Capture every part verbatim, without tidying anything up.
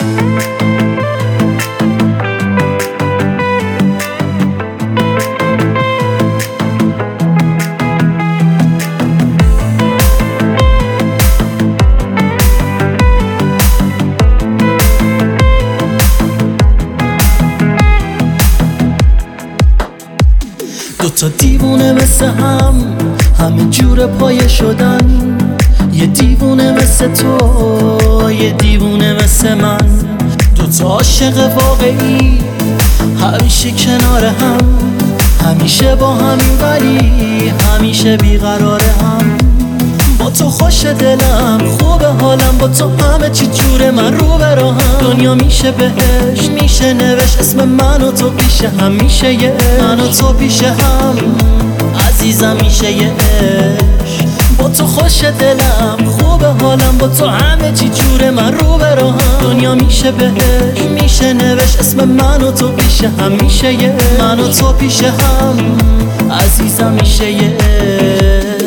دوتا دیوونه مثل هم همه جور پایه شدن، یه دیوونه مثل تو، یه دیوونه مثل من. دوتا عاشق واقعی همیشه کنار هم، همیشه با همین ولی همیشه بیقرار هم. با تو خوش دلم، خوب حالم، با تو همه چی جوره، من رو به راهم. دنیا میشه بهش، میشه نوشت اسم من و تو پیش هم، میشه یه من و تو پیش هم عزیزم، میشه یه عشق. با تو خوش دلم، خوب حالم، با تو همه چی جوره، من رو به راهم. دنیا میشه بهش، میشه نوشت اسم من و تو پیش هم، میشه یه من و تو پیش هم عزیزم، میشه یه عشق.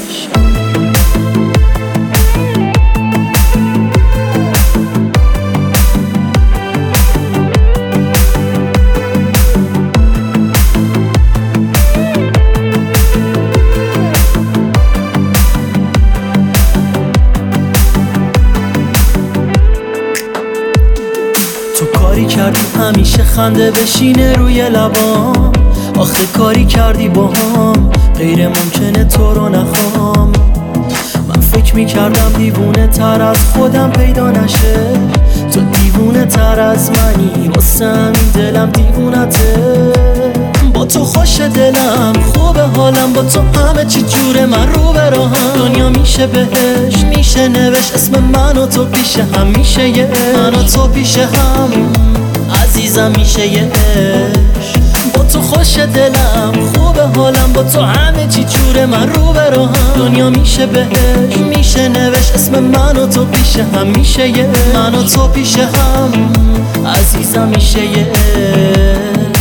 تو کاری کردی همیشه خنده بشینه روی لبام، آخه کاری کردی با هم غیر ممکنه تو رو نخوام. من فکر میکردم دیوونه تر از خودم پیدا نشه، تو دیوونه تر از منی، واسه همین دلم دیوونته. با تو خوش دلم، خوب حالم، با تو همه چی جوره، من رو به راهم. دنیا میشه بهش، میشه نوشت اسم من و تو پیش هم، میشه یه من و تو پیش هم عزیزم، میشه یه عشق. با تو خوش دلم، خوب حالم، با تو همه چی جوره، من رو به راهم. دنیا میشه بهش، میشه نوشت اسم من و تو پیش هم، میشه یه من و تو پیش هم عزیزم، میشه یه عشق.